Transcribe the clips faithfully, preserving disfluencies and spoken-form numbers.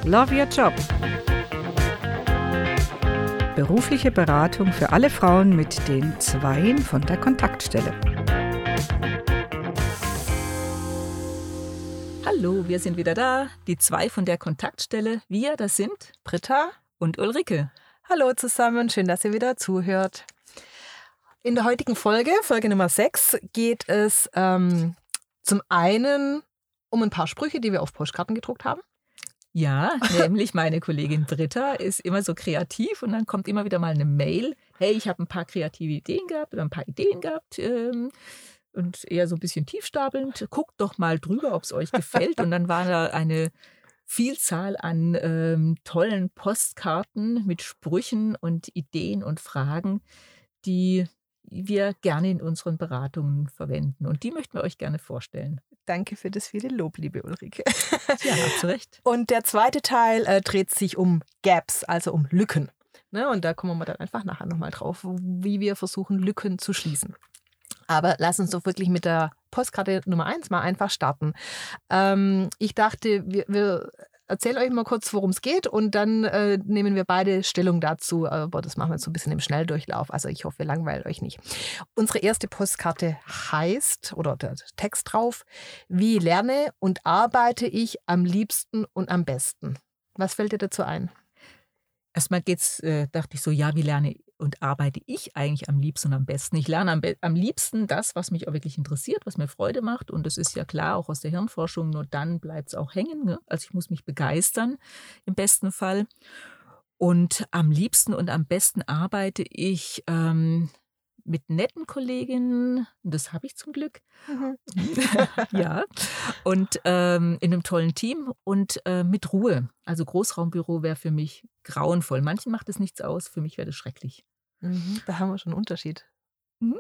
Love Your Job. Berufliche Beratung für alle Frauen mit den Zweien von der Kontaktstelle. Hallo, wir sind wieder da, die zwei von der Kontaktstelle. Wir, das sind Britta und Ulrike. Hallo zusammen, schön, dass ihr wieder zuhört. In der heutigen Folge, Folge Nummer sechs, geht es ähm, zum einen um ein paar Sprüche, die wir auf Postkarten gedruckt haben. Ja, nämlich meine Kollegin Britta ist immer so kreativ und dann kommt immer wieder mal eine Mail. Hey, ich habe ein paar kreative Ideen gehabt oder ein paar Ideen gehabt ähm, und eher so ein bisschen tiefstapelnd. Guckt doch mal drüber, ob es euch gefällt. Und dann war da eine Vielzahl an ähm, tollen Postkarten mit Sprüchen und Ideen und Fragen, die wir gerne in unseren Beratungen verwenden. Und die möchten wir euch gerne vorstellen. Danke für das viele Lob, liebe Ulrike. Ja, zu Recht. Und der zweite Teil äh, dreht sich um Gaps, also um Lücken. Ne? Und da kommen wir dann einfach nachher nochmal drauf, wie wir versuchen, Lücken zu schließen. Aber lass uns doch wirklich mit der Postkarte Nummer eins mal einfach starten. Ähm, ich dachte, wir, wir erzählen euch mal kurz, worum es geht und dann äh, nehmen wir beide Stellung dazu. Aber das machen wir jetzt so ein bisschen im Schnelldurchlauf. Also ich hoffe, wir langweilen euch nicht. Unsere erste Postkarte heißt, oder der Text drauf, wie lerne und arbeite ich am liebsten und am besten? Was fällt dir dazu ein? Erstmal geht's, äh, dachte ich so, ja, wie lerne und arbeite ich eigentlich am liebsten und am besten? Ich lerne am, be- am liebsten das, was mich auch wirklich interessiert, was mir Freude macht. Und das ist ja klar, auch aus der Hirnforschung, nur dann bleibt es auch hängen. Ne? Also ich muss mich begeistern, im besten Fall. Und am liebsten und am besten arbeite ich ähm, mit netten Kolleginnen, das habe ich zum Glück, Mhm. ja, und ähm, in einem tollen Team und äh, mit Ruhe. Also Großraumbüro wäre für mich grauenvoll. Manchen macht es nichts aus, für mich wäre das schrecklich. Mhm. Da haben wir schon einen Unterschied. Mhm.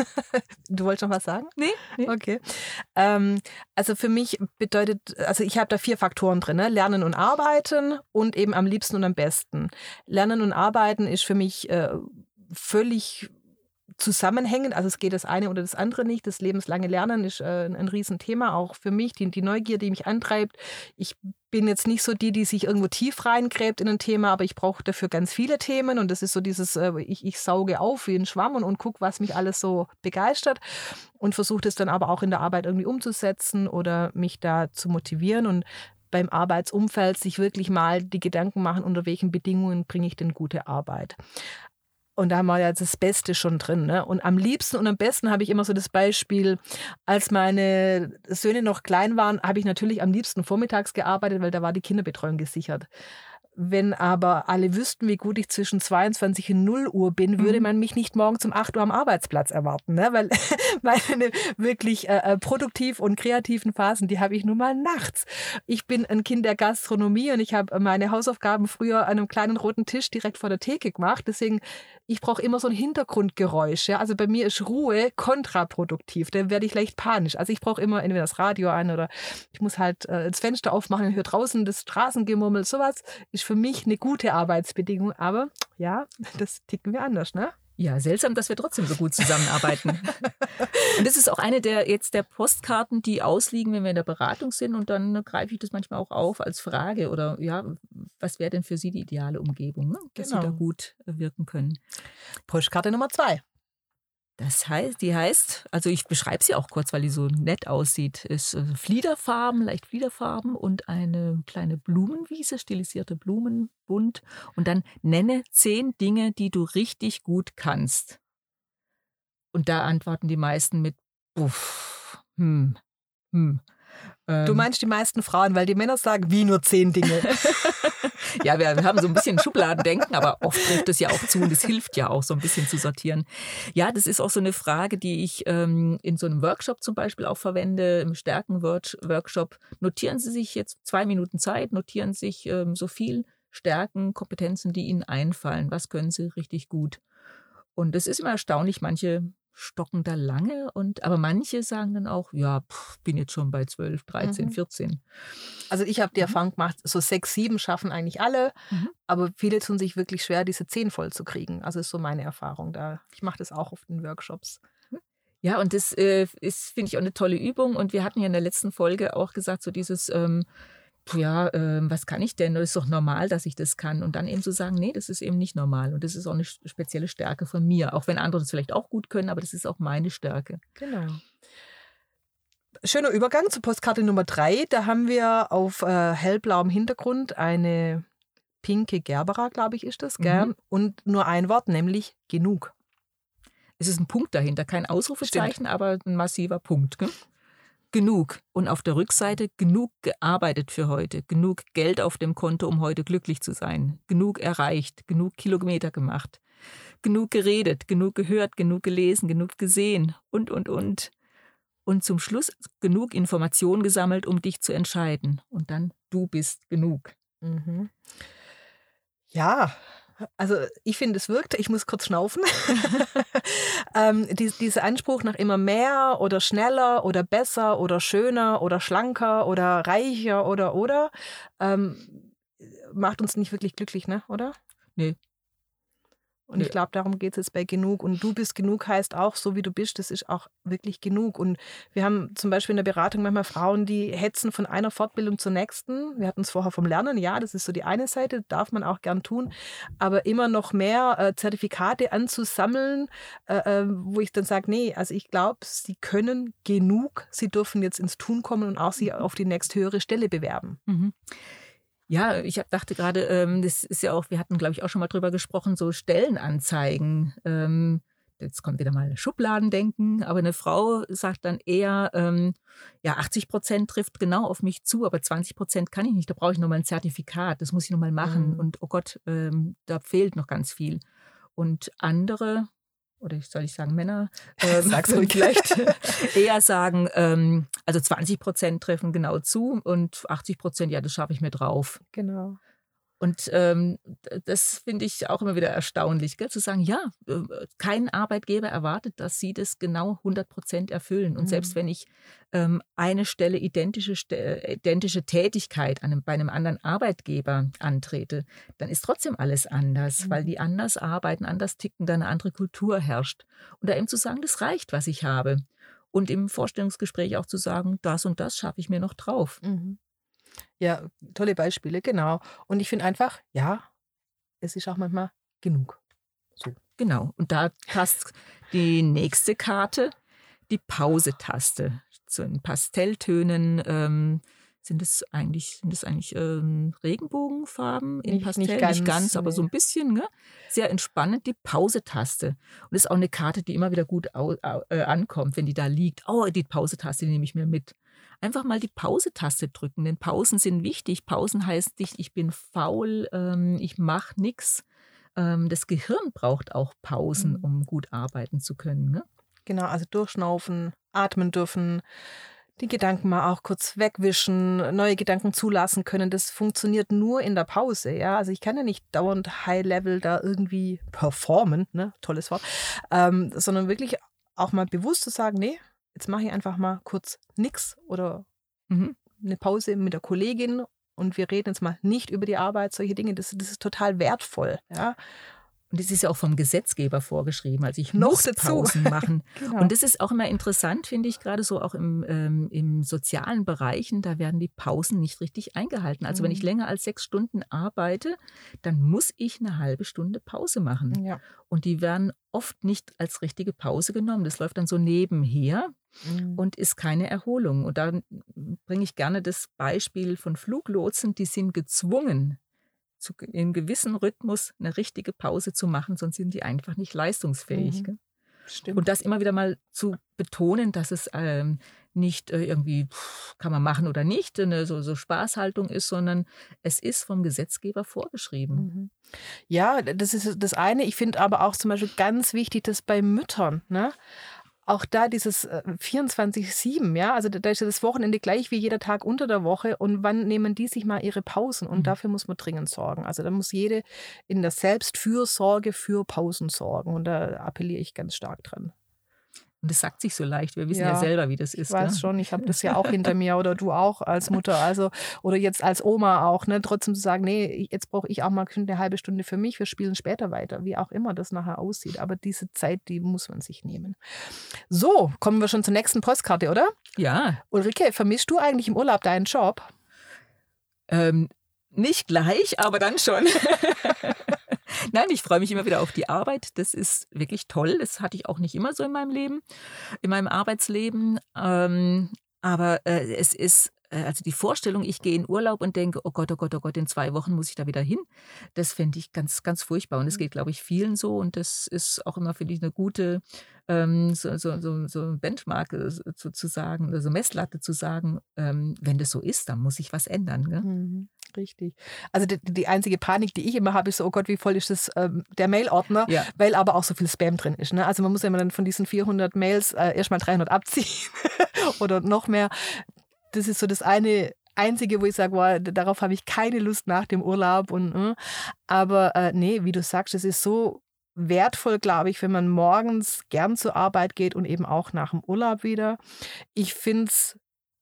Du wolltest noch was sagen? Nee, nee. Okay. Ähm, also für mich bedeutet, also ich habe da vier Faktoren drin, ne? Lernen und Arbeiten und eben am liebsten und am besten. Lernen und Arbeiten ist für mich äh, völlig zusammenhängend, also es geht das eine oder das andere nicht. Das lebenslange Lernen ist äh, ein, ein Riesenthema, auch für mich, die, die Neugier, die mich antreibt. Ich bin jetzt nicht so die, die sich irgendwo tief reingräbt in ein Thema, aber ich brauche dafür ganz viele Themen und das ist so dieses, äh, ich, ich sauge auf wie ein Schwamm und, und gucke, was mich alles so begeistert und versuche das dann aber auch in der Arbeit irgendwie umzusetzen oder mich da zu motivieren und beim Arbeitsumfeld sich wirklich mal die Gedanken machen, unter welchen Bedingungen bringe ich denn gute Arbeit. Und da haben wir ja das Beste schon drin. Ne? Und am liebsten und am besten habe ich immer so das Beispiel, als meine Söhne noch klein waren, habe ich natürlich am liebsten vormittags gearbeitet, weil da war die Kinderbetreuung gesichert. Wenn aber alle wüssten, wie gut ich zwischen zweiundzwanzig und null Uhr bin, würde man mich nicht morgens um acht Uhr am Arbeitsplatz erwarten. Ne? Weil meine wirklich äh, produktiv und kreativen Phasen, die habe ich nun mal nachts. Ich bin ein Kind der Gastronomie und ich habe meine Hausaufgaben früher an einem kleinen roten Tisch direkt vor der Theke gemacht. Deswegen, ich brauche immer so ein Hintergrundgeräusch. Ja? Also bei mir ist Ruhe kontraproduktiv. Da werde ich leicht panisch. Also ich brauche immer entweder das Radio an oder ich muss halt äh, das Fenster aufmachen und höre draußen das Straßengemurmel. Sowas ist für mich eine gute Arbeitsbedingung, aber ja, das ticken wir anders, ne? Ja, seltsam, dass wir trotzdem so gut zusammenarbeiten. Und das ist auch eine der jetzt der Postkarten, die ausliegen, wenn wir in der Beratung sind. Und dann greife ich das manchmal auch auf als Frage oder ja, was wäre denn für Sie die ideale Umgebung, ne? Dass Genau. Sie da gut wirken können. Postkarte Nummer zwei. Das heißt, die heißt, also ich beschreibe sie auch kurz, weil die so nett aussieht, ist äh, Fliederfarben, leicht Fliederfarben und eine kleine Blumenwiese, stilisierte Blumen, bunt. Und dann nenne zehn Dinge, die du richtig gut kannst. Und da antworten die meisten mit Uff, hm, hm. Ähm, Du meinst die meisten Frauen, weil die Männer sagen, wie nur zehn Dinge. Ja, wir haben so ein bisschen Schubladendenken, aber oft trifft es ja auch zu und es hilft ja auch so ein bisschen zu sortieren. Ja, das ist auch so eine Frage, die ich ähm, in so einem Workshop zum Beispiel auch verwende, im Stärken-Workshop. Notieren Sie sich jetzt zwei Minuten Zeit, notieren Sie sich ähm, so viel Stärken, Kompetenzen, die Ihnen einfallen. Was können Sie richtig gut? Und es ist immer erstaunlich, manche stocken da lange, und aber manche sagen dann auch, ja, pff, bin jetzt schon bei zwölf, dreizehn, Mhm. vierzehn. Also ich habe die Erfahrung gemacht, so sechs, sieben schaffen eigentlich alle, Mhm. aber viele tun sich wirklich schwer, diese zehn voll zu kriegen. Also ist so meine Erfahrung da. Ich mache das auch auf den Workshops. Ja, und das äh, ist, finde ich, auch eine tolle Übung. Und wir hatten ja in der letzten Folge auch gesagt, so dieses, ähm, ja, äh, was kann ich denn? Das ist doch normal, dass ich das kann. Und dann eben zu sagen, nee, das ist eben nicht normal. Und das ist auch eine spezielle Stärke von mir. Auch wenn andere das vielleicht auch gut können, aber das ist auch meine Stärke. Genau. Schöner Übergang zur Postkarte Nummer drei. Da haben wir auf äh, hellblauem Hintergrund eine pinke Gerbera, glaube ich, ist das, gell? Mhm. Und nur ein Wort, nämlich genug. Es ist ein Punkt dahinter, kein Ausrufezeichen, Stimmt. aber ein massiver Punkt. Gell? Genug. Und auf der Rückseite genug gearbeitet für heute, genug Geld auf dem Konto, um heute glücklich zu sein, genug erreicht, genug Kilometer gemacht, genug geredet, genug gehört, genug gelesen, genug gesehen und, und, und. Und zum Schluss genug Informationen gesammelt, um dich zu entscheiden. Und dann, du bist genug. Mhm. Ja, also ich finde, es wirkt. Ich muss kurz schnaufen. ähm, die, dieser Anspruch nach immer mehr oder schneller oder besser oder schöner oder schlanker oder reicher oder oder ähm, macht uns nicht wirklich glücklich, ne? Oder? Nee. Und ich glaube, darum geht es jetzt bei genug. Und du bist genug heißt auch, so wie du bist, das ist auch wirklich genug. Und wir haben zum Beispiel in der Beratung manchmal Frauen, die hetzen von einer Fortbildung zur nächsten. Wir hatten es vorher vom Lernen, ja, das ist so die eine Seite, darf man auch gern tun. Aber immer noch mehr äh, Zertifikate anzusammeln, äh, äh, wo ich dann sage, nee, also ich glaube, sie können genug, sie dürfen jetzt ins Tun kommen und auch sie auf die nächsthöhere Stelle bewerben. Mhm. Ja, ich hab, dachte gerade, ähm, das ist ja auch, wir hatten, glaube ich, auch schon mal drüber gesprochen, so Stellenanzeigen. Ähm, jetzt kommt wieder mal Schubladendenken, aber eine Frau sagt dann eher, ähm, ja, achtzig Prozent trifft genau auf mich zu, aber zwanzig Prozent kann ich nicht, da brauche ich nochmal ein Zertifikat, das muss ich nochmal machen. Mhm. Und oh Gott, ähm, da fehlt noch ganz viel. Und andere, oder soll ich sagen Männer, ähm, Sag's ruhig. vielleicht eher sagen, ähm, also zwanzig Prozent treffen genau zu und achtzig Prozent, ja, das schaffe ich mir drauf. Genau. Und ähm, das finde ich auch immer wieder erstaunlich, gell? Zu sagen, ja, äh, kein Arbeitgeber erwartet, dass sie das genau hundert Prozent erfüllen. Und Mhm. selbst wenn ich ähm, eine Stelle, identische, Ste- identische Tätigkeit an einem, bei einem anderen Arbeitgeber antrete, dann ist trotzdem alles anders, Mhm. weil die anders arbeiten, anders ticken, da eine andere Kultur herrscht. Und da eben zu sagen, das reicht, was ich habe. Und im Vorstellungsgespräch auch zu sagen, das und das schaffe ich mir noch drauf. Mhm. Ja, tolle Beispiele, genau. Und ich finde einfach, ja, es ist auch manchmal genug. So. Genau. Und da passt die nächste Karte, die Pause-Taste. So in Pastelltönen ähm, sind es eigentlich, sind es eigentlich ähm, Regenbogenfarben in Nicht- Pastell? nicht ganz, ganz, aber nee. so ein bisschen. Ne? Sehr entspannend, die Pause-Taste. Und das ist auch eine Karte, die immer wieder gut au, au, äh, ankommt, wenn die da liegt. Oh, die Pause-Taste, die nehme ich mir mit. Einfach mal die Pause-Taste drücken, denn Pausen sind wichtig. Pausen heißt nicht, ich bin faul, ähm, ich mache nichts. Ähm, das Gehirn braucht auch Pausen, Mhm. um gut arbeiten zu können. Ne? Genau, also durchschnaufen, atmen dürfen, die Gedanken mal auch kurz wegwischen, neue Gedanken zulassen können. Das funktioniert nur in der Pause. Ja? Also ich kann ja nicht dauernd High-Level da irgendwie performen, ne? Tolles Wort, ähm, sondern wirklich auch mal bewusst zu sagen, nee, jetzt mache ich einfach mal kurz nix oder Mhm. eine Pause mit der Kollegin und wir reden jetzt mal nicht über die Arbeit, solche Dinge. Das, das ist total wertvoll. Ja? Und das ist ja auch vom Gesetzgeber vorgeschrieben. Also ich Noch muss dazu. Pausen machen. Genau. Und das ist auch immer interessant, finde ich, gerade so auch im, ähm, im sozialen Bereichen, da werden die Pausen nicht richtig eingehalten. Also wenn ich Mhm. länger als sechs Stunden arbeite, dann muss ich eine halbe Stunde Pause machen. Ja. Und die werden oft nicht als richtige Pause genommen. Das läuft dann so nebenher Mhm. und ist keine Erholung. Und da bringe ich gerne das Beispiel von Fluglotsen, die sind gezwungen, zu, in gewissem Rhythmus eine richtige Pause zu machen, sonst sind die einfach nicht leistungsfähig. Mhm. Gell? Stimmt. Und das immer wieder mal zu betonen, dass es ähm, nicht äh, irgendwie, pff, kann man machen oder nicht, eine so, so Spaßhaltung ist, sondern es ist vom Gesetzgeber vorgeschrieben. Mhm. Ja, das ist das eine. Ich finde aber auch zum Beispiel ganz wichtig, dass bei Müttern, ne? Auch da dieses äh, vierundzwanzig sieben, ja, also da da ist ja das Wochenende gleich wie jeder Tag unter der Woche und wann nehmen die sich mal ihre Pausen und Mhm. dafür muss man dringend sorgen. Also da muss jede in der Selbstfürsorge für Pausen sorgen und da appelliere ich ganz stark dran. Und das sagt sich so leicht. Wir wissen ja, Ja, selber, wie das Ich ist. weiß gell? schon, ich habe das ja auch hinter mir oder du auch als Mutter, also oder jetzt als Oma auch, ne, trotzdem zu sagen, nee, jetzt brauche ich auch mal eine halbe Stunde für mich, wir spielen später weiter, wie auch immer das nachher aussieht, aber diese Zeit, die muss man sich nehmen. So, kommen wir schon zur nächsten Postkarte, oder? Ja, Ulrike, vermisst du eigentlich im Urlaub deinen Job? Ähm, nicht gleich, aber dann schon. Nein, ich freue mich immer wieder auf die Arbeit. Das ist wirklich toll. Das hatte ich auch nicht immer so in meinem Leben, in meinem Arbeitsleben. Ähm, aber äh, es ist, äh, also die Vorstellung, ich gehe in Urlaub und denke, oh Gott, oh Gott, oh Gott, in zwei Wochen muss ich da wieder hin. Das fände ich ganz, ganz furchtbar. Und das geht, glaube ich, vielen so. Und das ist auch immer, finde ich, eine gute ähm, so, so, so, so Benchmark äh, zu, zu sagen, oder so Messlatte zu sagen, ähm, wenn das so ist, dann muss sich was ändern. Gell? Mhm, richtig. Also die, die einzige Panik, die ich immer habe, ist so, oh Gott, wie voll ist das ähm, der Mail-Ordner, Ja. weil aber auch so viel Spam drin ist. Ne? Also man muss ja immer dann von diesen vierhundert Mails äh, erstmal dreihundert abziehen oder noch mehr. Das ist so das eine Einzige, wo ich sage, wow, darauf habe ich keine Lust nach dem Urlaub. Und, äh. Aber äh, nee, wie du sagst, es ist so wertvoll, glaube ich, wenn man morgens gern zur Arbeit geht und eben auch nach dem Urlaub wieder. Ich finde es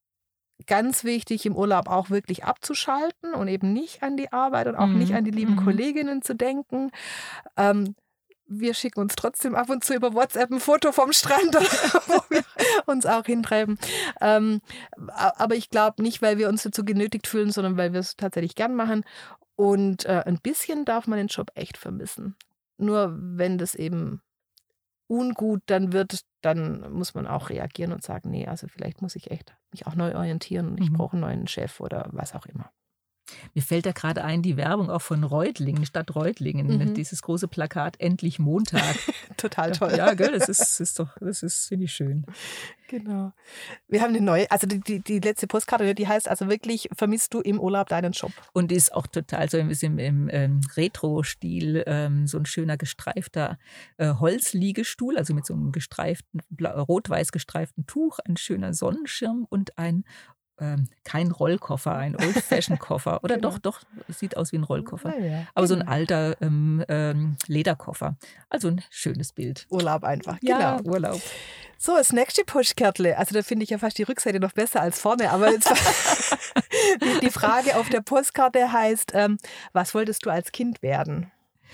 ganz wichtig, im Urlaub auch wirklich abzuschalten und eben nicht an die Arbeit und auch Mhm. nicht an die lieben Mhm. Kolleginnen zu denken. Ähm, wir schicken uns trotzdem ab und zu über WhatsApp ein Foto vom Strand, wo wir uns auch hintreiben. Ähm, aber ich glaube nicht, weil wir uns dazu genötigt fühlen, sondern weil wir es tatsächlich gern machen. Und äh, ein bisschen darf man den Job echt vermissen. Nur wenn das eben ungut dann wird, dann muss man auch reagieren und sagen, nee, also vielleicht muss ich echt mich auch neu orientieren und ich Mhm. brauche einen neuen Chef oder was auch immer. Mir fällt da gerade ein, die Werbung auch von Reutlingen, Stadt Reutlingen, Mhm. dieses große Plakat „Endlich Montag“. Total toll. Ja, gell, das ist, ist doch, das ist, finde ich schön. Genau. Wir haben eine neue, also die, die, die letzte Postkarte, die heißt also wirklich, vermisst du im Urlaub deinen Job? Und die ist auch total so ein bisschen im, ähm, Retro-Stil, ähm, so ein schöner gestreifter äh, Holzliegestuhl, also mit so einem gestreiften, blau- rot-weiß gestreiften Tuch, ein schöner Sonnenschirm und ein ähm, kein Rollkoffer, ein Old-Fashioned-Koffer. Oder Genau. doch, doch, es sieht aus wie ein Rollkoffer. Naja, Aber so ein genau. alter ähm, ähm, Lederkoffer. Also ein schönes Bild. Urlaub einfach, Ja, genau. Urlaub. So, das nächste Postkärtle, also da finde ich ja fast die Rückseite noch besser als vorne, aber jetzt die, die Frage auf der Postkarte heißt, ähm, was wolltest du als Kind werden?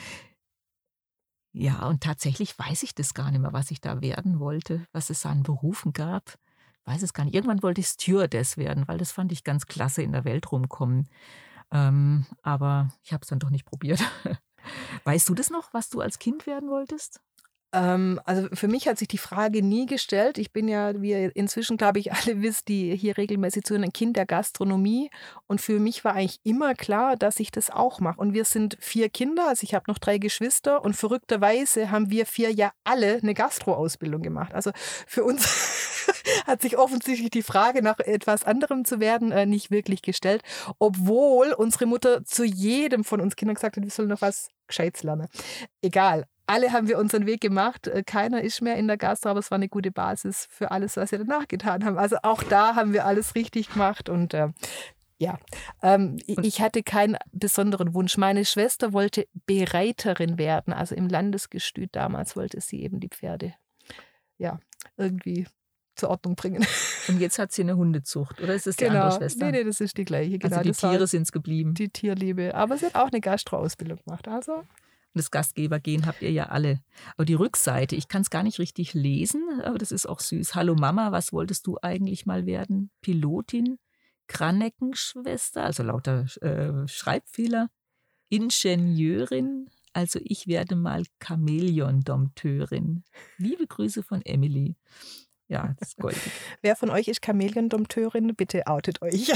Ja, und tatsächlich weiß ich das gar nicht mehr, was ich da werden wollte, was es an Berufen gab. Ich weiß es gar nicht. Irgendwann wollte ich Stewardess werden, weil das fand ich ganz klasse, in der Welt rumkommen. Ähm, aber ich habe es dann doch nicht probiert. Weißt du das noch, was du als Kind werden wolltest? Ähm, also für mich hat sich die Frage nie gestellt. Ich bin ja, wie ihr inzwischen, glaube ich, alle wisst, die hier regelmäßig zuhören, ein Kind der Gastronomie. Und für mich war eigentlich immer klar, dass ich das auch mache. Und wir sind vier Kinder, also ich habe noch drei Geschwister. Und verrückterweise haben wir vier ja alle eine Gastro-Ausbildung gemacht. Also für uns hat sich offensichtlich die Frage, nach etwas anderem zu werden, äh, nicht wirklich gestellt. Obwohl unsere Mutter zu jedem von uns Kindern gesagt hat, wir sollen noch was Gescheites lernen. Egal. Alle haben wir unseren Weg gemacht. Keiner ist mehr in der Gastro, aber es war eine gute Basis für alles, was wir danach getan haben. Also auch da haben wir alles richtig gemacht. Und äh, ja, ähm, ich hatte keinen besonderen Wunsch. Meine Schwester wollte Bereiterin werden. Also im Landesgestüt damals wollte sie eben die Pferde ja irgendwie zur Ordnung bringen. Und jetzt hat sie eine Hundezucht, oder ist das die andere Genau, Schwester? nee, nee, das ist die gleiche. Genau, Also die das war Tiere sind es geblieben. die Tierliebe. Aber sie hat auch eine Gastro-Ausbildung gemacht. Also Und das Gastgebergehen habt ihr ja alle. Aber die Rückseite, ich kann es gar nicht richtig lesen, aber das ist auch süß. Hallo Mama, was wolltest du eigentlich mal werden? Pilotin, Kraneckenschwester, also lauter äh, Schreibfehler, Ingenieurin, also ich werde mal Chamäleon-Dompteurin. Liebe Grüße von Emily. Ja, das ist goldig. wer von euch ist Chamäleon-Dompteurin? Bitte outet euch.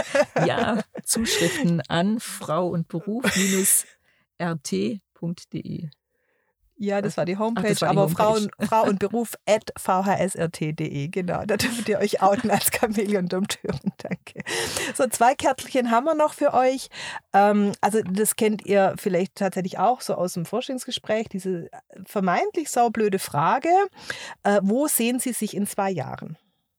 Ja, Zuschriften an frau und beruf r t punkt d e. Ja, das war die Homepage, Ach, das war die aber Homepage. Frau, und, Frau und Beruf at v h s r t punkt d e. Genau, da dürft ihr euch outen als Chamäleon-Dompteurin. Danke. So, zwei Kärtchen haben wir noch für euch. Ähm, also das kennt ihr vielleicht tatsächlich auch so aus dem Forschungsgespräch, diese vermeintlich saublöde Frage, äh, wo sehen Sie sich in zwei Jahren?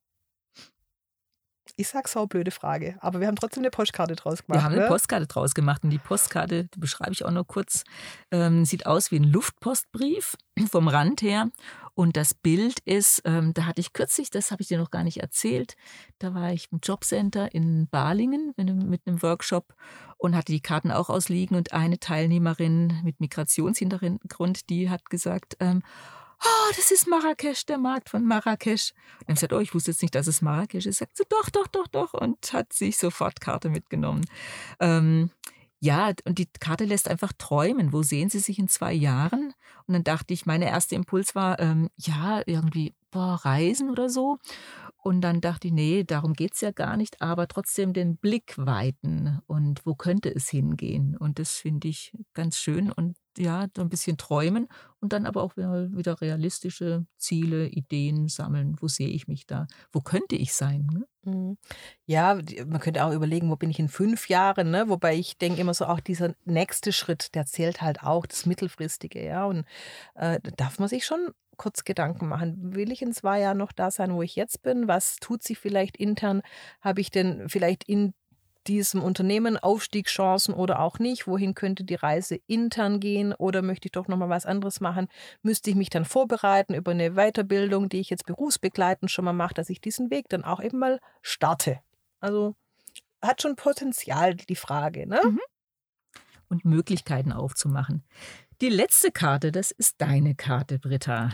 Ich sag saublöde Frage, aber wir haben trotzdem eine Postkarte draus gemacht. Wir haben eine ne? Postkarte draus gemacht und die Postkarte, die beschreibe ich auch nur kurz, ähm, sieht aus wie ein Luftpostbrief vom Rand her. Und das Bild ist, ähm, da hatte ich kürzlich, das habe ich dir noch gar nicht erzählt, da war ich im Jobcenter in Balingen mit einem Workshop und hatte die Karten auch ausliegen. Und eine Teilnehmerin mit Migrationshintergrund, die hat gesagt, ähm, oh, das ist Marrakesch, der Markt von Marrakesch. Und dann sagt, oh, ich wusste jetzt nicht, dass es Marrakesch ist. Sagt sie, doch, doch, doch, doch. Und hat sich sofort Karte mitgenommen. Ähm, ja, und die Karte lässt einfach träumen. Wo sehen Sie sich in zwei Jahren? Und dann dachte ich, mein erster Impuls war, ähm, ja, irgendwie, boah, Reisen oder so. Und dann dachte ich, nee, darum geht es ja gar nicht, aber trotzdem den Blick weiten und wo könnte es hingehen? Und das finde ich ganz schön und ja, so ein bisschen träumen und dann aber auch wieder, wieder realistische Ziele, Ideen sammeln. Wo sehe ich mich da? Wo könnte ich sein? Ne? Mhm. Ja, die- man könnte auch überlegen, wo bin ich in fünf Jahren, ne? Wobei ich denke immer so, auch dieser nächste Schritt, der zählt halt auch, das Mittelfristige, ja. Und äh, da darf man sich schon kurz Gedanken machen. Will ich in zwei Jahren noch da sein, wo ich jetzt bin? Was tut sich vielleicht intern? Habe ich denn vielleicht in diesem Unternehmen Aufstiegschancen oder auch nicht? Wohin könnte die Reise intern gehen? Oder möchte ich doch nochmal was anderes machen? Müsste ich mich dann vorbereiten über eine Weiterbildung, die ich jetzt berufsbegleitend schon mal mache, dass ich diesen Weg dann auch eben mal starte? Also hat schon Potenzial, die Frage, ne? Mhm. Und Möglichkeiten aufzumachen. Die letzte Karte, das ist deine Karte, Britta.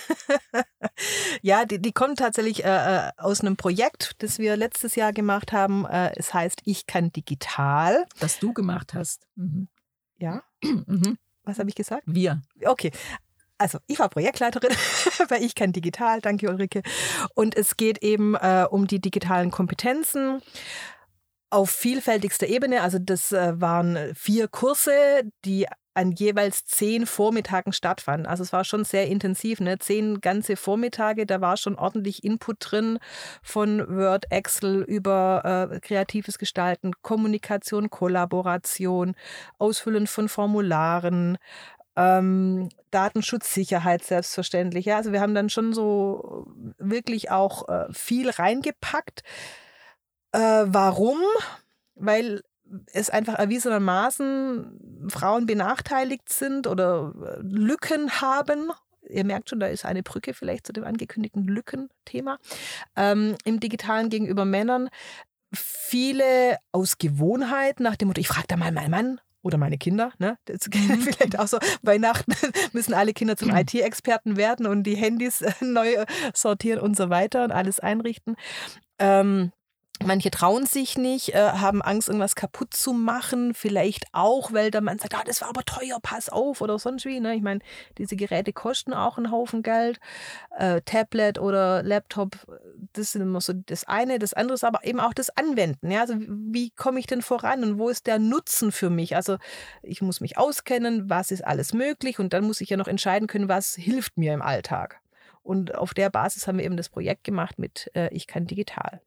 Ja, die, die kommt tatsächlich äh, äh, aus einem Projekt, das wir letztes Jahr gemacht haben. Äh, es heißt Ich kann digital. Das du gemacht hast. Mhm. Ja, Mhm. was habe ich gesagt? Wir. Okay. Also, ich war Projektleiterin bei Ich kann digital. Danke, Ulrike. Und es geht eben äh, um die digitalen Kompetenzen auf vielfältigster Ebene. Also, das äh, waren vier Kurse, die an jeweils zehn Vormittagen stattfanden. Also es war schon sehr intensiv, ne? Zehn ganze Vormittage, da war schon ordentlich Input drin von Word, Excel über äh, kreatives Gestalten, Kommunikation, Kollaboration, Ausfüllen von Formularen, ähm, Datenschutz, Sicherheit selbstverständlich. Ja, also wir haben dann schon so wirklich auch äh, viel reingepackt. Äh, warum? Weil es einfach erwiesenermaßen Frauen benachteiligt sind oder Lücken haben. Ihr merkt schon, da ist eine Brücke vielleicht zu dem angekündigten Lückenthema. Ähm, im Digitalen gegenüber Männern. Viele aus Gewohnheit nach dem Motto, ich frage da mal meinen Mann oder meine Kinder. Ne? Das geht vielleicht auch so. Weihnachten müssen alle Kinder zum I T-Experten werden und die Handys neu sortieren und so weiter und alles einrichten. Ähm, Manche trauen sich nicht, äh, haben Angst, irgendwas kaputt zu machen. Vielleicht auch, weil der Mann sagt, ah, das war aber teuer, pass auf oder sonst wie. Ne? Ich meine, diese Geräte kosten auch einen Haufen Geld. Äh, Tablet oder Laptop, das ist immer so das eine. Das andere ist aber eben auch das Anwenden. Ja? Also wie komme ich denn voran und wo ist der Nutzen für mich? Also ich muss mich auskennen, was ist alles möglich und dann muss ich ja noch entscheiden können, was hilft mir im Alltag. Und auf der Basis haben wir eben das Projekt gemacht mit äh, Ich kann digital.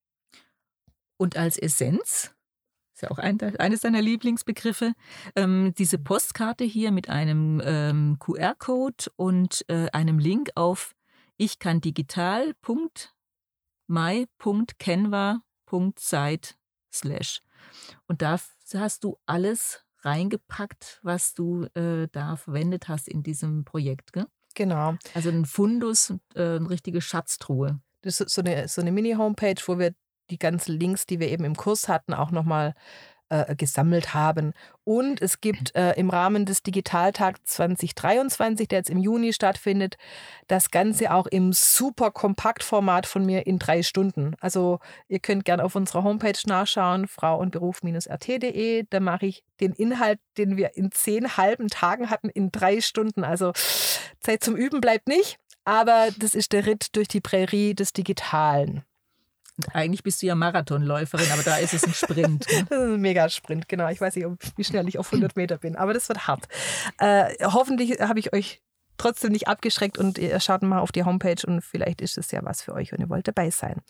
Und als Essenz, ist ja auch ein, eines deiner Lieblingsbegriffe, ähm, diese Postkarte hier mit einem ähm, Q R-Code und äh, einem Link auf ichkanndigital punkt my punkt canva punkt site slash. Und da hast du alles reingepackt, was du äh, da verwendet hast in diesem Projekt, gell? Genau. Also ein Fundus, äh, eine richtige Schatztruhe. Das ist so eine, so eine Mini-Homepage, wo wir die ganzen Links, die wir eben im Kurs hatten, auch nochmal äh, gesammelt haben. Und es gibt äh, im Rahmen des Digitaltag zwanzig dreiundzwanzig, der jetzt im Juni stattfindet, das Ganze auch im super Kompaktformat von mir in drei Stunden. Also ihr könnt gerne auf unserer Homepage nachschauen, frau und beruf r t punkt d e. Da mache ich den Inhalt, den wir in zehn halben Tagen hatten, in drei Stunden. Also Zeit zum Üben bleibt nicht, aber das ist der Ritt durch die Prärie des Digitalen. Und eigentlich bist du ja Marathonläuferin, aber da ist es ein Sprint. Ne? Das ist ein Megasprint, genau. Ich weiß nicht, wie schnell ich auf hundert Meter bin, aber das wird hart. Äh, hoffentlich habe ich euch trotzdem nicht abgeschreckt und ihr schaut mal auf die Homepage und vielleicht ist es ja was für euch und ihr wollt dabei sein.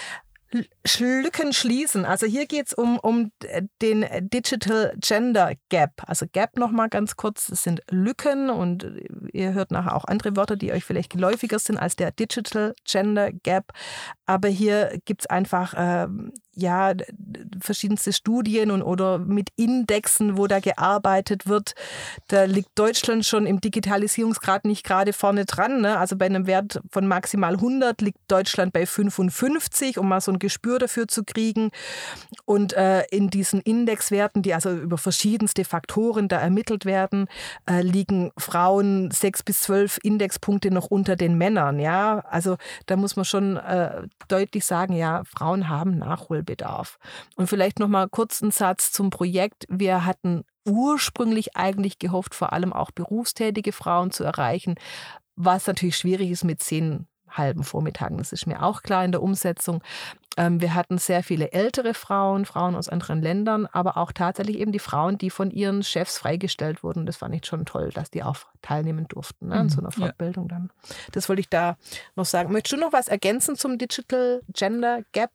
Lücken schließen. Also hier geht es um, um den Digital Gender Gap. Also Gap nochmal ganz kurz, das sind Lücken und ihr hört nachher auch andere Wörter, die euch vielleicht geläufiger sind als der Digital Gender Gap. Aber hier gibt es einfach ähm, ja, verschiedenste Studien und, oder mit Indexen, wo da gearbeitet wird. Da liegt Deutschland schon im Digitalisierungsgrad nicht gerade vorne dran. Ne? Also bei einem Wert von maximal hundert liegt Deutschland bei fünfundfünfzig, um mal so ein Gespür dafür zu kriegen. Und äh, in diesen Indexwerten, die also über verschiedenste Faktoren da ermittelt werden, äh, liegen Frauen sechs bis zwölf Indexpunkte noch unter den Männern. Ja? Also da muss man schon äh, deutlich sagen, ja, Frauen haben Nachholbedarf. Und vielleicht noch mal kurz einen Satz zum Projekt. Wir hatten ursprünglich eigentlich gehofft, vor allem auch berufstätige Frauen zu erreichen, was natürlich schwierig ist mit zehn halben Vormittagen. Das ist mir auch klar in der Umsetzung. Ähm, wir hatten sehr viele ältere Frauen, Frauen aus anderen Ländern, aber auch tatsächlich eben die Frauen, die von ihren Chefs freigestellt wurden. Das fand ich schon toll, dass die auch teilnehmen durften, ne, an so einer Fortbildung dann. Das wollte ich da noch sagen. Möchtest du noch was ergänzen zum Digital Gender Gap?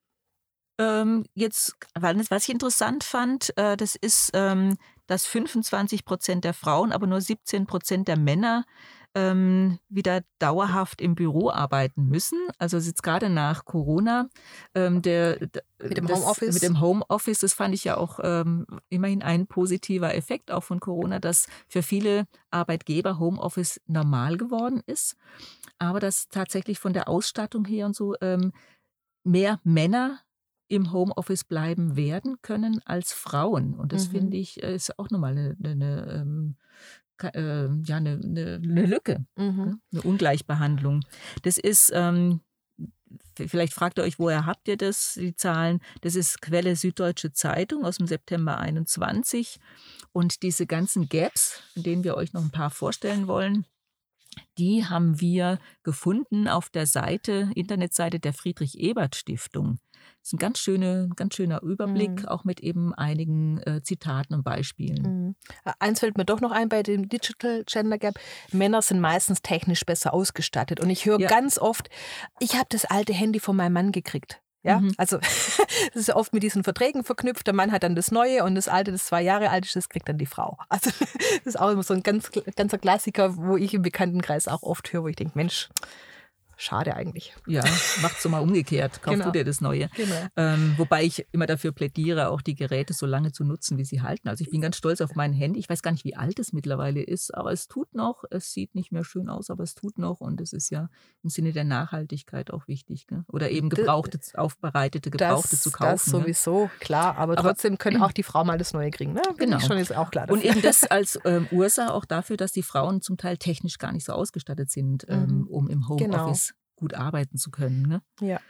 Ähm, jetzt, was ich interessant fand, äh, das ist, ähm, dass fünfundzwanzig Prozent der Frauen, aber nur siebzehn Prozent der Männer ähm, wieder dauerhaft im Büro arbeiten müssen. Also jetzt gerade nach Corona. Ähm, der, mit dem das, Homeoffice? Mit dem Homeoffice, das fand ich ja auch ähm, immerhin ein positiver Effekt auch von Corona, dass für viele Arbeitgeber Homeoffice normal geworden ist. Aber dass tatsächlich von der Ausstattung her und so ähm, mehr Männer im Homeoffice bleiben werden können als Frauen. Und das mhm. finde ich, ist auch nochmal eine, eine, eine, äh, ja, eine, eine, eine Lücke, mhm. eine Ungleichbehandlung. Das ist, ähm, vielleicht fragt ihr euch, woher habt ihr das, die Zahlen? Das ist Quelle Süddeutsche Zeitung aus dem September einundzwanzig. Und diese ganzen Gaps, von denen wir euch noch ein paar vorstellen wollen, die haben wir gefunden auf der Seite, Internetseite der Friedrich-Ebert-Stiftung. Das ist ein ganz, schöne, ganz schöner Überblick, mhm. auch mit eben einigen äh, Zitaten und Beispielen. Mhm. Eins fällt mir doch noch ein bei dem Digital Gender Gap. Männer sind meistens technisch besser ausgestattet. Und ich höre ja. ganz oft, ich habe das alte Handy von meinem Mann gekriegt. Ja, mhm. also das ist ja oft mit diesen Verträgen verknüpft. Der Mann hat dann das Neue und das Alte, das zwei Jahre alt ist, das kriegt dann die Frau. Also das ist auch immer so ein ganz ganzer Klassiker, wo ich im Bekanntenkreis auch oft höre, wo ich denke, Mensch, schade eigentlich. Ja, macht's so mal umgekehrt. Kauf genau. du dir das Neue. Genau. Ähm, wobei ich immer dafür plädiere, auch die Geräte so lange zu nutzen, wie sie halten. Also ich bin ganz stolz auf mein Handy. Ich weiß gar nicht, wie alt es mittlerweile ist, aber es tut noch. Es sieht nicht mehr schön aus, aber es tut noch. Und es ist ja im Sinne der Nachhaltigkeit auch wichtig. Gell? Oder eben gebrauchte, das, aufbereitete, gebrauchte das, zu kaufen. Das sowieso, ne? Klar. Aber, aber trotzdem können auch die Frauen mal das Neue kriegen. Ne? Bin genau. ich schon jetzt auch klar dafür. Und eben das als ähm, Ursache auch dafür, dass die Frauen zum Teil technisch gar nicht so ausgestattet sind, ähm, mhm. um im Homeoffice genau. gut arbeiten zu können. Ne? Ja.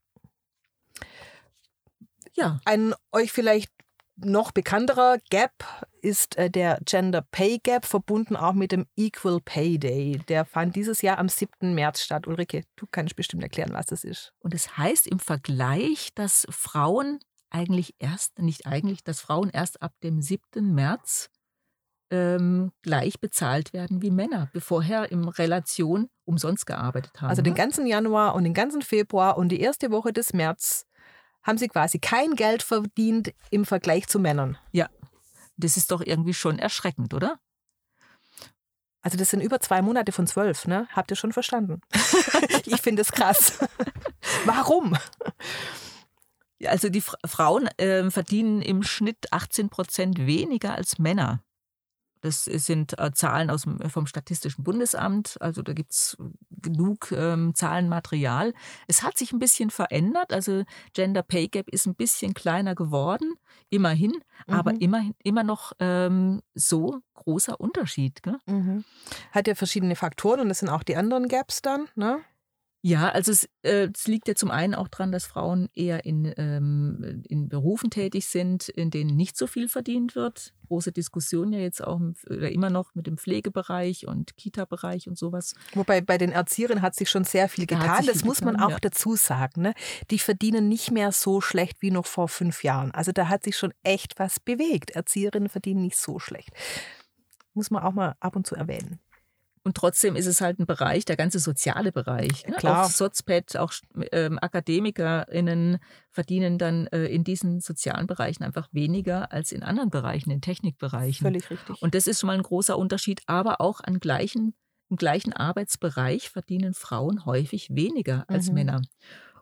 Ja. Ein euch vielleicht noch bekannterer Gap ist äh, der Gender Pay Gap, verbunden auch mit dem Equal Pay Day. Der fand dieses Jahr am siebten März statt. Ulrike, du kannst bestimmt erklären, was das ist. Und das heißt im Vergleich, dass Frauen eigentlich erst, nicht eigentlich, dass Frauen erst ab dem siebten März ähm, gleich bezahlt werden wie Männer, die vorher in Relation umsonst gearbeitet haben. Also den ganzen Januar und den ganzen Februar und die erste Woche des März haben sie quasi kein Geld verdient im Vergleich zu Männern. Ja, das ist doch irgendwie schon erschreckend, oder? Also das sind über zwei Monate von zwölf, ne? Habt ihr schon verstanden? Ich finde es krass. Warum? Also die Fra- Frauen äh, verdienen im Schnitt achtzehn Prozent weniger als Männer. Das sind äh, Zahlen aus dem, vom Statistischen Bundesamt, also da gibt es genug ähm, Zahlenmaterial. Es hat sich ein bisschen verändert, also Gender Pay Gap ist ein bisschen kleiner geworden, immerhin, mhm. aber immerhin, immer noch ähm, so großer Unterschied. Gell? Mhm. Hat ja verschiedene Faktoren und das sind auch die anderen Gaps dann, ne? Ja, also es, äh, es liegt ja zum einen auch daran, dass Frauen eher in, ähm, in Berufen tätig sind, in denen nicht so viel verdient wird. Große Diskussion ja jetzt auch oder immer noch mit dem Pflegebereich und Kita-Bereich und sowas. Wobei bei den Erzieherinnen hat sich schon sehr viel getan. Sich das viel muss getan, man auch ja. dazu sagen. Ne? Die verdienen nicht mehr so schlecht wie noch vor fünf Jahren. Also da hat sich schon echt was bewegt. Erzieherinnen verdienen nicht so schlecht. Muss man auch mal ab und zu erwähnen. Und trotzdem ist es halt ein Bereich, der ganze soziale Bereich. Ne? Klar. Auch Sozped, auch ähm, AkademikerInnen verdienen dann äh, in diesen sozialen Bereichen einfach weniger als in anderen Bereichen, in Technikbereichen. Völlig richtig. Und das ist schon mal ein großer Unterschied. Aber auch an gleichen, im gleichen Arbeitsbereich verdienen Frauen häufig weniger als mhm. Männer.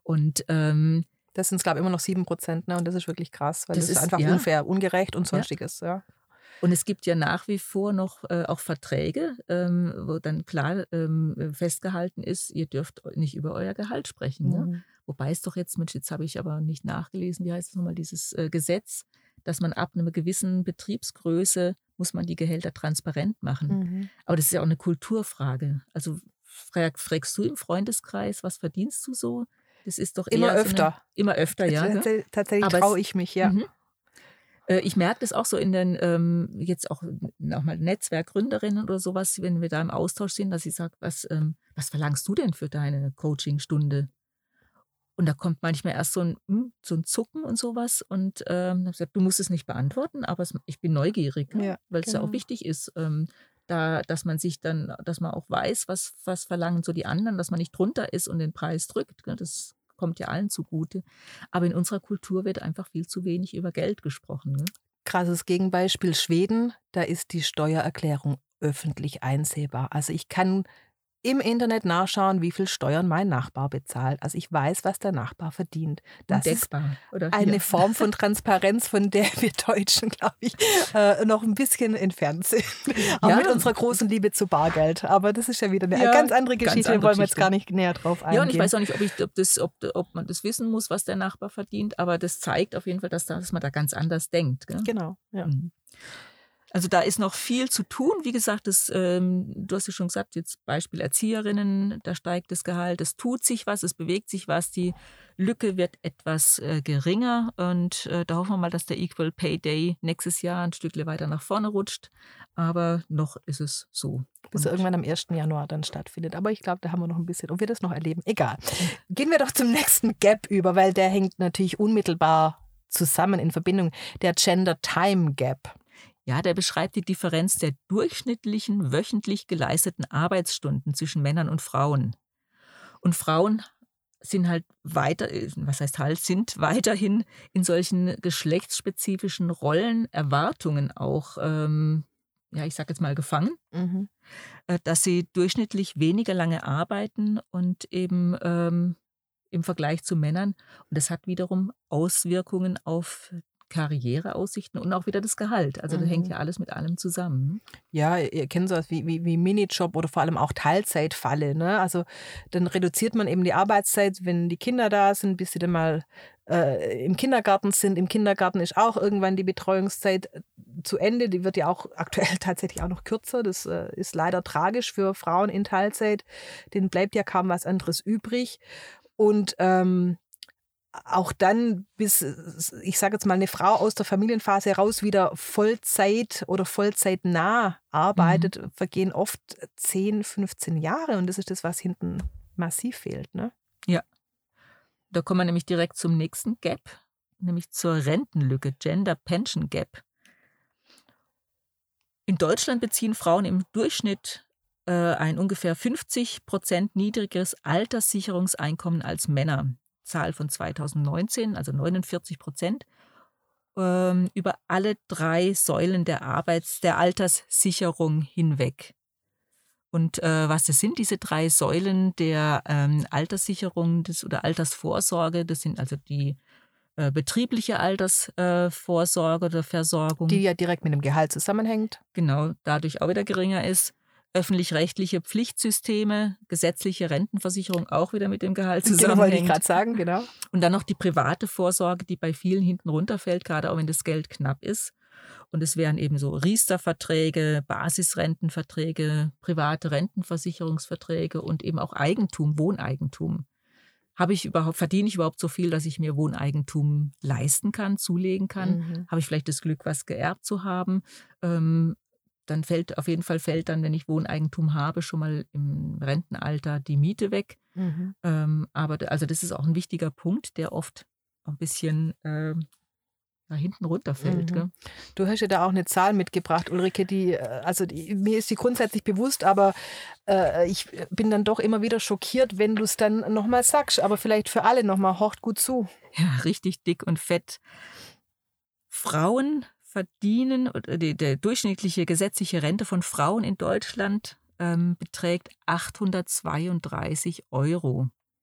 Und ähm, das sind, glaube ich, immer noch sieben Prozent, ne? Und das ist wirklich krass, weil das das, ist ist, einfach ja. unfair, ungerecht und sonstiges. Ja. Ja. Und es gibt ja nach wie vor noch äh, auch Verträge, ähm, wo dann klar ähm, festgehalten ist, ihr dürft nicht über euer Gehalt sprechen. Mhm. Ne? Wobei es doch jetzt, Mensch, jetzt habe ich aber nicht nachgelesen, wie heißt es nochmal, dieses äh, Gesetz, dass man ab einer gewissen Betriebsgröße muss man die Gehälter transparent machen. Mhm. Aber das ist ja auch eine Kulturfrage. Also frag, fragst du im Freundeskreis, was verdienst du so? Das ist doch Immer eher öfter. So eine, immer öfter, ja. Tats- Tatsächlich traue ich mich, ja. Mhm. Äh, ich merke das auch so in den, ähm, jetzt auch nochmal Netzwerkgründerinnen oder sowas, wenn wir da im Austausch sind, dass ich sage, was, ähm, was verlangst du denn für deine Coachingstunde? Und da kommt manchmal erst so ein, hm, so ein Zucken und sowas. Und ähm, habe gesagt, du musst es nicht beantworten, aber es, ich bin neugierig, ne? Ja, weil es ja genau. auch wichtig ist, ähm, da, dass man sich dann, dass man auch weiß, was, was verlangen so die anderen, dass man nicht drunter ist und den Preis drückt. Ne? Das kommt ja allen zugute. Aber in unserer Kultur wird einfach viel zu wenig über Geld gesprochen. Ne? Krasses Gegenbeispiel Schweden, da ist die Steuererklärung öffentlich einsehbar. Also ich kann im Internet nachschauen, wie viel Steuern mein Nachbar bezahlt. Also ich weiß, was der Nachbar verdient. Das Undeckbar, ist oder? eine Ja. Form von Transparenz, von der wir Deutschen, glaube ich, äh, noch ein bisschen entfernt sind. Auch Ja. mit unserer großen Liebe zu Bargeld. Aber das ist ja wieder eine Ja, ganz andere ganz Geschichte. Da andere wollen wir jetzt Geschichte. gar nicht näher drauf eingehen. Ja, und ich weiß auch nicht, ob, ich, ob, das, ob, ob man das wissen muss, was der Nachbar verdient, aber das zeigt auf jeden Fall, dass, da, dass man da ganz anders denkt. Gell? Genau, ja. Mhm. Also da ist noch viel zu tun. Wie gesagt, das, ähm, du hast ja schon gesagt, jetzt Beispiel Erzieherinnen, da steigt das Gehalt, es tut sich was, es bewegt sich was, die Lücke wird etwas äh, geringer und äh, da hoffen wir mal, dass der Equal Pay Day nächstes Jahr ein Stückchen weiter nach vorne rutscht, aber noch ist es so. Bis er irgendwann am ersten Januar dann stattfindet. Aber ich glaube, da haben wir noch ein bisschen, ob wir das noch erleben. Egal. Gehen wir doch zum nächsten Gap über, weil der hängt natürlich unmittelbar zusammen in Verbindung. Der Gender Time Gap. Ja, der beschreibt die Differenz der durchschnittlichen wöchentlich geleisteten Arbeitsstunden zwischen Männern und Frauen. Und Frauen sind halt weiter, was heißt halt, sind weiterhin in solchen geschlechtsspezifischen Rollen, Erwartungen auch, ähm, ja, ich sag jetzt mal gefangen, Mhm. äh, dass sie durchschnittlich weniger lange arbeiten und eben ähm, im Vergleich zu Männern. Und das hat wiederum Auswirkungen auf Karriereaussichten und auch wieder das Gehalt. Also das Mhm. hängt ja alles mit allem zusammen. Ja, ihr kennt sowas wie, wie, wie Minijob oder vor allem auch Teilzeitfalle. Ne? Also dann reduziert man eben die Arbeitszeit, wenn die Kinder da sind, bis sie dann mal äh, im Kindergarten sind. Im Kindergarten ist auch irgendwann die Betreuungszeit zu Ende. Die wird ja auch aktuell tatsächlich auch noch kürzer. Das äh, ist leider tragisch für Frauen in Teilzeit. Denen bleibt ja kaum was anderes übrig. Und ähm, auch dann, bis, ich sage jetzt mal, eine Frau aus der Familienphase raus wieder Vollzeit oder vollzeitnah arbeitet, mhm. vergehen oft zehn, fünfzehn Jahre. Und das ist das, was hinten massiv fehlt. Ne? Ja, da kommen wir nämlich direkt zum nächsten Gap, nämlich zur Rentenlücke, Gender Pension Gap. In Deutschland beziehen Frauen im Durchschnitt äh, ein ungefähr fünfzig Prozent niedrigeres Alterssicherungseinkommen als Männer. Zahl von zweitausendneunzehn, also neunundvierzig Prozent, ähm, über alle drei Säulen der Arbeits-, der Alterssicherung hinweg. Und äh, was das sind, diese drei Säulen der ähm, Alterssicherung des, oder Altersvorsorge, das sind also die äh, betriebliche Altersvorsorge äh, oder Versorgung. Die ja direkt mit dem Gehalt zusammenhängt. Genau, dadurch auch wieder geringer ist. Öffentlich-rechtliche Pflichtsysteme, gesetzliche Rentenversicherung auch wieder mit dem Gehalt zusammenhängt. Genau, wollte ich gerade sagen, genau. Und dann noch die private Vorsorge, die bei vielen hinten runterfällt, gerade auch wenn das Geld knapp ist. Und es wären eben so Riester-Verträge, Basisrentenverträge, private Rentenversicherungsverträge und eben auch Eigentum, Wohneigentum. Habe ich überhaupt, verdiene ich überhaupt so viel, dass ich mir Wohneigentum leisten kann, zulegen kann? Mhm. Habe ich vielleicht das Glück, was geerbt zu haben? Ähm, Dann fällt auf jeden Fall fällt dann, wenn ich Wohneigentum habe, schon mal im Rentenalter die Miete weg. Mhm. Ähm, aber also das ist auch ein wichtiger Punkt, der oft ein bisschen äh, da hinten runterfällt. Mhm. Gell? Du hast ja da auch eine Zahl mitgebracht, Ulrike, die, also die, mir ist sie grundsätzlich bewusst, aber äh, ich bin dann doch immer wieder schockiert, wenn du es dann nochmal sagst. Aber vielleicht für alle nochmal, horcht gut zu. Ja, richtig dick und fett. Frauen verdienen, die, die durchschnittliche gesetzliche Rente von Frauen in Deutschland ähm, beträgt achthundertzweiunddreißig Euro.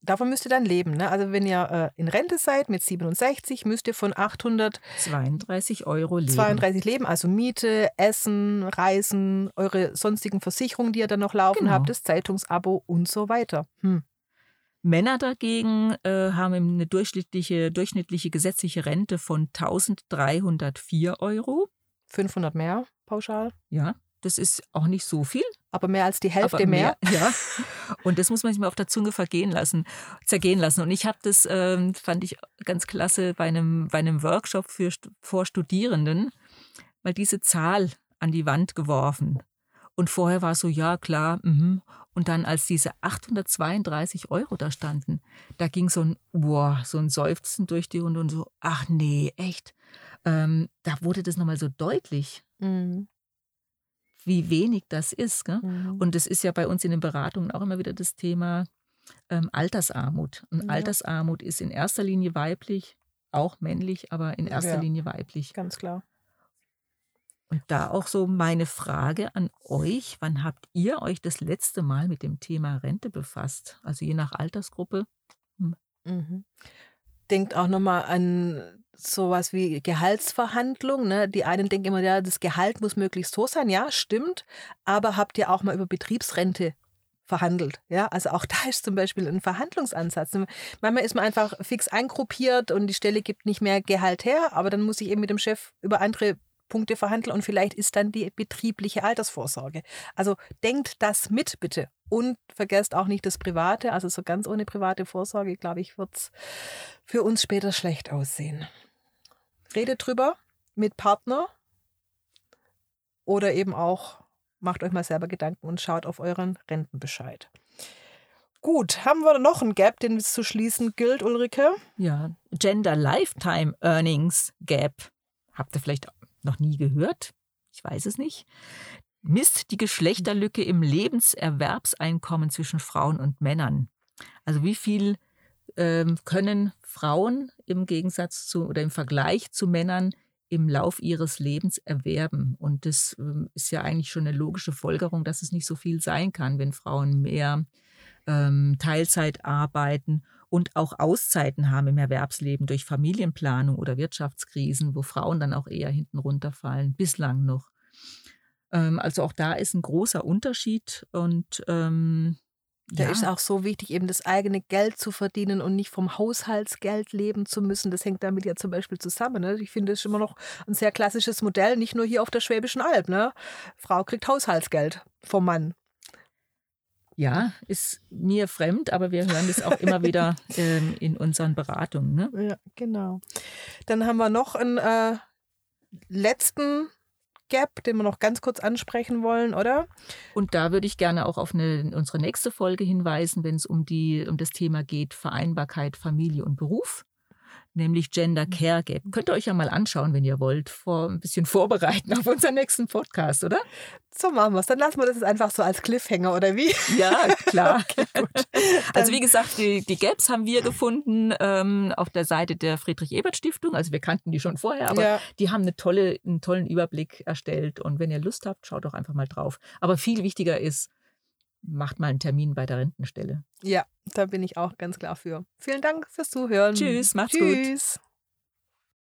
davon müsst ihr dann leben. Ne? Also wenn ihr äh, in Rente seid mit siebenundsechzig, müsst ihr von achthundertzweiunddreißig Euro leben. zweiunddreißig leben, also Miete, Essen, Reisen, eure sonstigen Versicherungen, die ihr dann noch laufen Genau. habt, das Zeitungsabo und so weiter. Hm. Männer dagegen äh, haben eine durchschnittliche, durchschnittliche gesetzliche Rente von eintausenddreihundertvier Euro. fünfhundert mehr pauschal. Ja, das ist auch nicht so viel. Aber mehr als die Hälfte Aber mehr. mehr. Ja. Und das muss man sich mal auf der Zunge vergehen lassen, zergehen lassen. Und ich habe das, ähm, fand ich ganz klasse, bei einem, bei einem Workshop für, vor Studierenden mal diese Zahl an die Wand geworfen. Und vorher war es so, ja klar, mhm. Und dann, als diese achthundertzweiunddreißig Euro da standen, da ging so ein, boah, so ein Seufzen durch die Runde und so, ach nee, echt. Ähm, da wurde das nochmal so deutlich, Mhm. wie wenig das ist. Gell? Mhm. Und das ist ja bei uns in den Beratungen auch immer wieder das Thema ähm, Altersarmut. Und Ja. Altersarmut ist in erster Linie weiblich, auch männlich, aber in erster Ja. Linie weiblich. Ganz klar. Und da auch so meine Frage an euch, wann habt ihr euch das letzte Mal mit dem Thema Rente befasst? Also je nach Altersgruppe. Mhm. Denkt auch nochmal an sowas wie Gehaltsverhandlungen. Ne? Die einen denken immer, ja, das Gehalt muss möglichst hoch sein. Ja, stimmt. Aber habt ihr auch mal über Betriebsrente verhandelt? Ja, also auch da ist zum Beispiel ein Verhandlungsansatz. Manchmal ist man einfach fix eingruppiert und die Stelle gibt nicht mehr Gehalt her, aber dann muss ich eben mit dem Chef über andere Punkte verhandeln und vielleicht ist dann die betriebliche Altersvorsorge. Also denkt das mit, bitte. Und vergesst auch nicht das Private. Also so ganz ohne private Vorsorge, glaube ich, wird es für uns später schlecht aussehen. Redet drüber mit Partner oder eben auch macht euch mal selber Gedanken und schaut auf euren Rentenbescheid. Gut, haben wir noch einen Gap, den es zu schließen gilt, Ulrike? Ja, Gender Lifetime Earnings Gap. Habt ihr vielleicht noch nie gehört? Ich weiß es nicht. Misst die Geschlechterlücke im Lebenserwerbseinkommen zwischen Frauen und Männern. Also wie viel ähm, können Frauen im Gegensatz zu oder im Vergleich zu Männern im Lauf ihres Lebens erwerben? Und das ähm, ist ja eigentlich schon eine logische Folgerung, dass es nicht so viel sein kann, wenn Frauen mehr ähm, Teilzeit arbeiten und auch Auszeiten haben im Erwerbsleben durch Familienplanung oder Wirtschaftskrisen, wo Frauen dann auch eher hinten runterfallen, bislang noch. Ähm, also auch da ist ein großer Unterschied und ähm, Da ja. ist auch so wichtig, eben das eigene Geld zu verdienen und nicht vom Haushaltsgeld leben zu müssen. Das hängt damit ja zum Beispiel zusammen. Ne? Ich finde, das ist immer noch ein sehr klassisches Modell, nicht nur hier auf der Schwäbischen Alb. Ne? Frau kriegt Haushaltsgeld vom Mann. Ja, ist mir fremd, aber wir hören das auch immer wieder ähm, in unseren Beratungen. Ne? Ja, genau. Dann haben wir noch einen äh, letzten Gap, den wir noch ganz kurz ansprechen wollen, oder? Und da würde ich gerne auch auf eine, unsere nächste Folge hinweisen, wenn es um, die, um das Thema geht, Vereinbarkeit, Familie und Beruf, nämlich Gender Care Gap. Könnt ihr euch ja mal anschauen, wenn ihr wollt, vor, ein bisschen vorbereiten auf unseren nächsten Podcast, oder? So machen wir es. Dann lassen wir das jetzt einfach so als Cliffhanger, oder wie? Ja, klar. Okay, gut. Also wie gesagt, die, die Gaps haben wir gefunden ähm, auf der Seite der Friedrich-Ebert-Stiftung. Also wir kannten die schon vorher, aber Ja. die haben eine tolle, einen tollen Überblick erstellt. Und wenn ihr Lust habt, schaut doch einfach mal drauf. Aber viel wichtiger ist, macht mal einen Termin bei der Rentenstelle. Ja, da bin ich auch ganz klar für. Vielen Dank fürs Zuhören. Tschüss, macht's gut. Tschüss.